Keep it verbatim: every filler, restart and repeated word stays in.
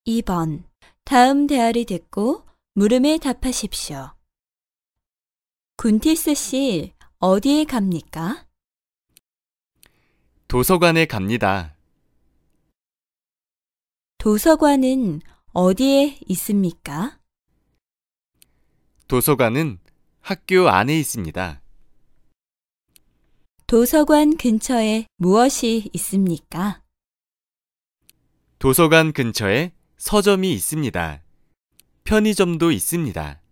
이 번. 다음 대화를 듣고 물음에 답하십시오. 군티스 씨, 어디에 갑니까? 도서관에 갑니다. 도서관은 어디에 있습니까? 도서관은 학교 안에 있습니다. 도서관 근처에 무엇이 있습니까? 도서관 근처에 서점이 있습니다. 편의점도 있습니다.